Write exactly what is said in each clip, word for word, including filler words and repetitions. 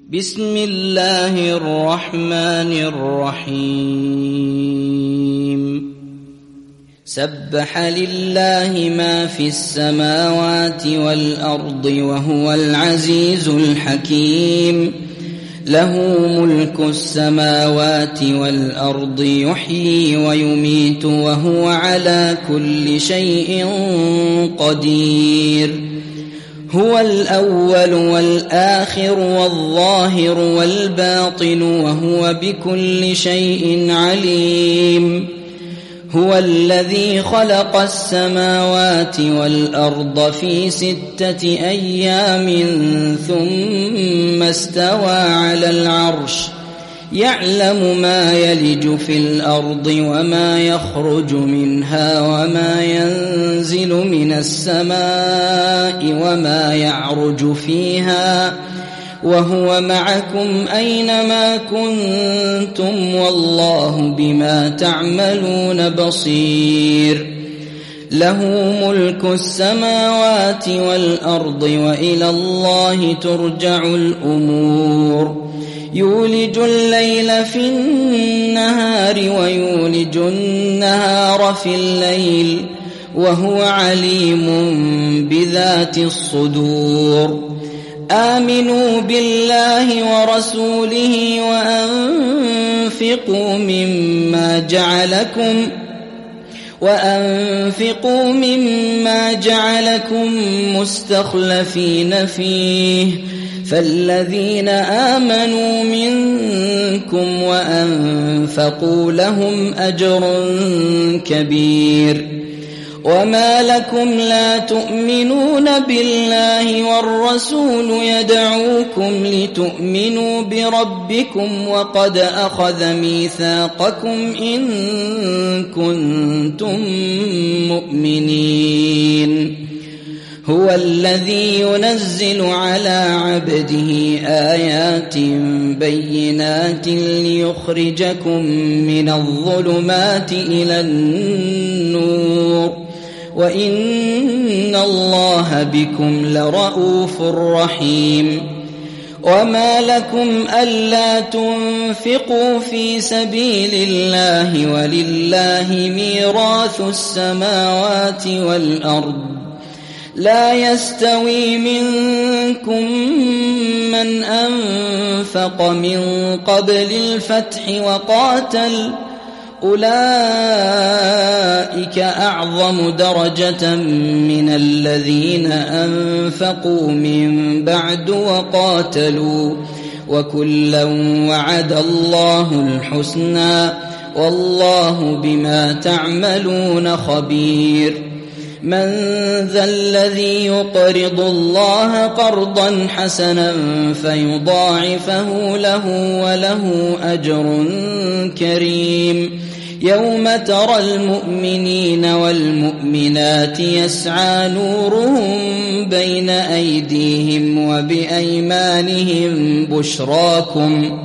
بسم الله الرحمن الرحيم سبح لله ما في السماوات والأرض وهو العزيز الحكيم له ملك السماوات والأرض يحيي ويميت وهو على كل شيء قدير هو الأول والآخر والظاهر والباطن وهو بكل شيء عليم هو الذي خلق السماوات والأرض في ستة أيام ثم استوى على العرش يعلم ما يلج في الأرض وما يخرج منها وما ينزل من السماء وما يعرج فيها وهو معكم أينما كنتم والله بما تعملون بصير له ملك السماوات والأرض وإلى الله ترجع الأمور يولج الليل في النهار ويولج النهار في الليل وهو عليم بذات الصدور آمنوا بالله ورسوله وأنفقوا مما جعلكم وأنفقوا مما جعلكم مستخلفين فيه فالذين آمنوا منكم وأنفقوا لهم أجر كبير وما لكم لا تؤمنون بالله والرسول يدعوكم لتؤمنوا بربكم وقد أخذ ميثاقكم إن كنتم مؤمنين هو الذي ينزل على عبده آيات بينات ليخرجكم من الظلمات إلى النور وإن الله بكم لرؤوف رحيم وما لكم ألا تنفقوا في سبيل الله ولله ميراث السماوات والأرض لا يستوي منكم من أنفق من قبل الفتح وقاتل أولئك أعظم درجة من الذين أنفقوا من بعد وقاتلوا وكلا وعد الله الحسنى والله بما تعملون خبير من ذا الذي يقرض الله قرضا حسنا فيضاعفه له وله أجر كريم يوم ترى المؤمنين والمؤمنات يسعى نورهم بين أيديهم وبأيمانهم بشراكم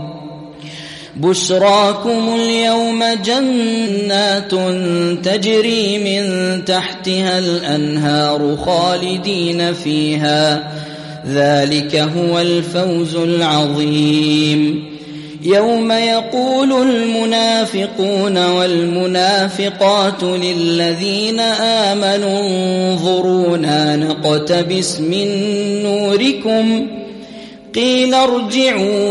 بشراكم اليوم جنات تجري من تحتها الأنهار خالدين فيها ذلك هو الفوز العظيم يوم يقول المنافقون والمنافقات للذين آمنوا انظرونا نقتبس من نوركم قيل ارجعوا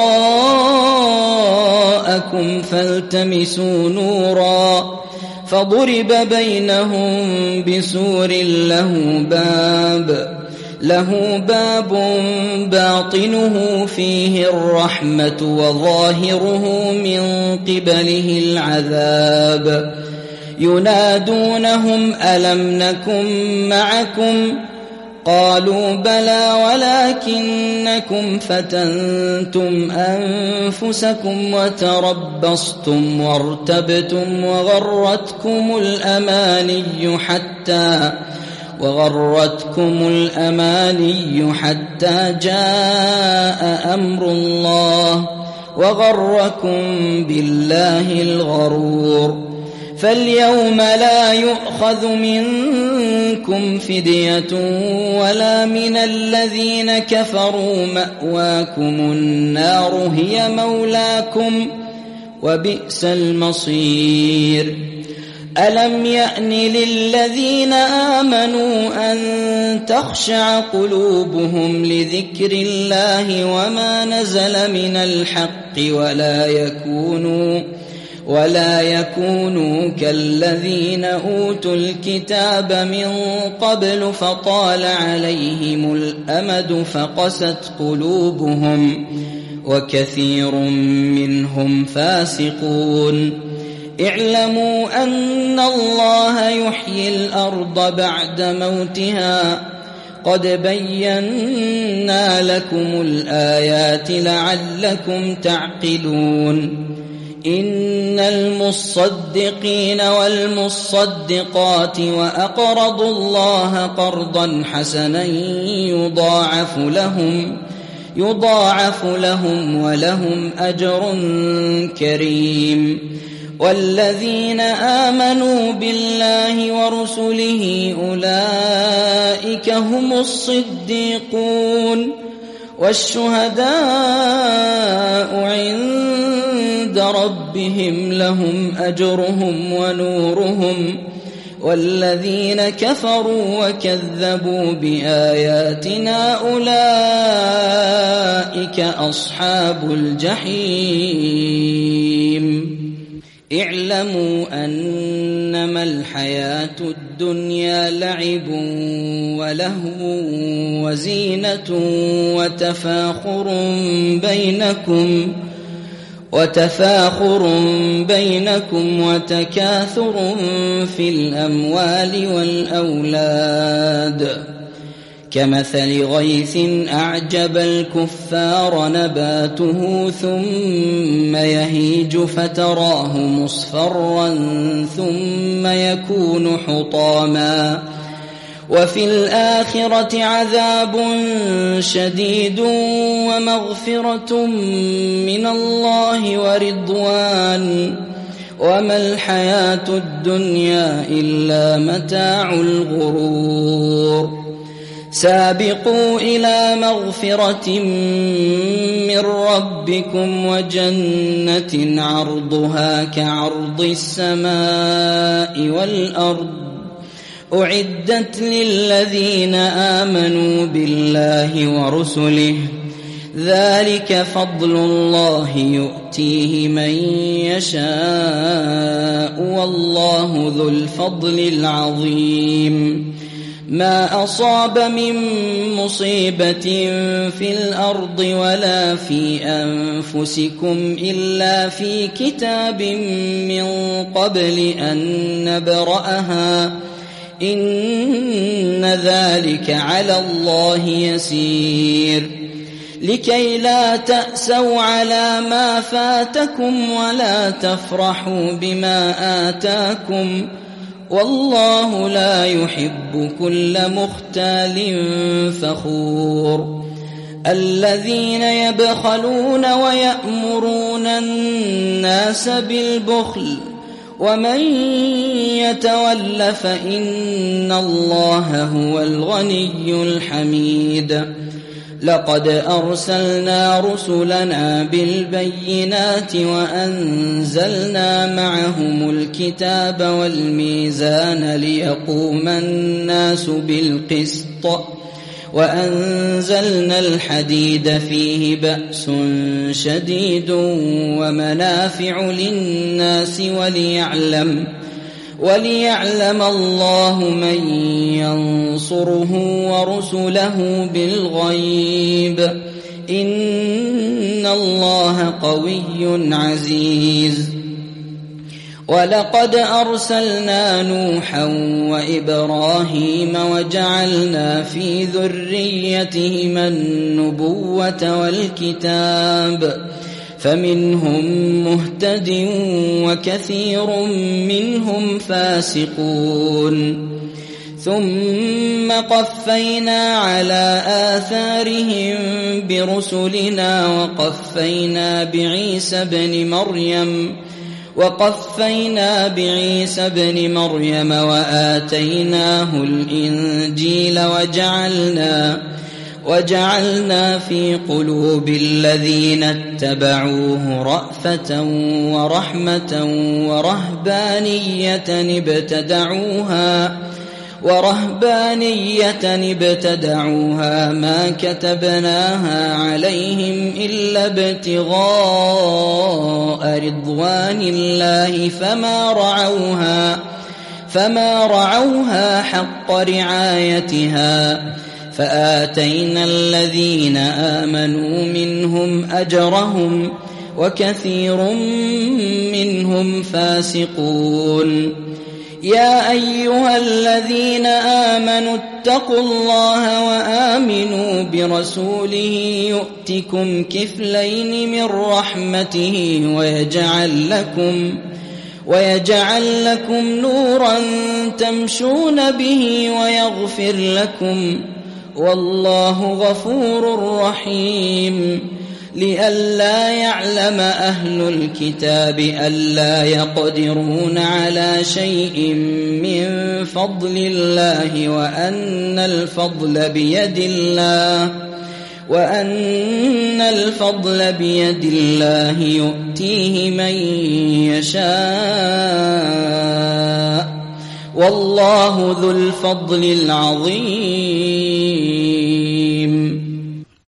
وراءكم فالتمسوا نورا فضرب بينهم بسور له باب له باب باطنه فيه الرحمة وظاهره من قبله العذاب ينادونهم ألم نكن معكم قالوا بلى ولكنكم فتنتم أنفسكم وتربصتم وارتبتم وغرتكم الأماني حتى وغرتكم الأماني حتى جاء أمر الله وغركم بالله الغرور فاليوم لا يؤخذ منكم فدية ولا من الذين كفروا، مأواكم النار هي مولاكم وبئس المصير. ألم يأن للذين آمنوا أن تخشع قلوبهم لذكر الله وما نزل من الحق ولا يكونوا ولا يكونوا كالذين أوتوا الكتاب من قبل فطال عليهم الأمد فقست قلوبهم وكثير منهم فاسقون. اعلموا أن الله يحيي الأرض بعد موتها قد بينا لكم الآيات لعلكم تعقلون. إن المصدقين والمصدقات وأقرضوا الله قرضا حسنا يضاعف لهم يضاعف لهم ولهم أجر كريم. والذين آمنوا بالله ورسله أولئك هم الصديقون والشهداء عند ربهم لهم أجرهم ونورهم. والذين كفروا وكذبوا بآياتنا أولئك أصحاب الجحيم. اعلموا أنما الحياة الدنيا لعب ولهو وزينة وتفاخر بينكم وتفاخر بينكم وتكاثر في الأموال والأولاد كمثل غيث أعجب الكفار نباته ثم يهيج فتراه مصفرا ثم يكون حطاما وفي الآخرة عذاب شديد ومغفرة من الله ورضوان وما الحياة الدنيا إلا متاع الغرور. سابقوا إلى مغفرة من ربكم وجنة عرضها كعرض السماء والأرض أعدت للذين آمنوا بالله ورسله ذلك فضل الله يؤتيه من يشاء والله ذو الفضل العظيم. ما أصاب من مصيبة في الأرض ولا في أنفسكم إلا في كتاب من قبل أن نبرأها إن ذلك على الله يسير. لكي لا تأسوا على ما فاتكم ولا تفرحوا بما آتاكم والله لا يحب كل مختال فخور. الذين يبخلون ويأمرون الناس بالبخل ومن يتول فإن الله هو الغني الحميد. لقد أرسلنا رسلنا بالبينات وأنزلنا معهم الكتاب والميزان ليقوم الناس بالقسط وأنزلنا الحديد فيه بأس شديد ومنافع للناس وليعلم وليعلم الله من ينصره ورسله بالغيب إن الله قوي عزيز. ولقد أرسلنا نوحا وإبراهيم وجعلنا في ذريتهما النبوة والكتاب فمنهم مهتد وكثير منهم فاسقون. ثم قفينا على آثارهم برسلنا وقفينا بعيسى ابن مريم وقفينا بعيسى ابن مريم وآتيناه الإنجيل وجعلنا وجعلنا في قلوب الذين اتبعوه رأفة ورحمة ورهبانية ابتدعوها ورهبانية ابتدعوها ما كتبناها عليهم إلا ابتغاء رضوان الله فما رعوها فما رعوها حق رعايتها فآتينا الذين آمنوا منهم أجرهم وكثير منهم فاسقون يا أيها الذين آمنوا اتقوا الله وآمنوا برسوله يؤتكم كفلين من رحمته ويجعل لكم ويجعل لكم نورا تمشون به ويغفر لكم والله غفور رحيم لئلا يعلم أهل الكتاب ألا يقدرون على شيء من فضل الله وأن الفضل بيد الله وأن الفضل بيد الله يؤتيه من يشاء والله ذو الفضل العظيم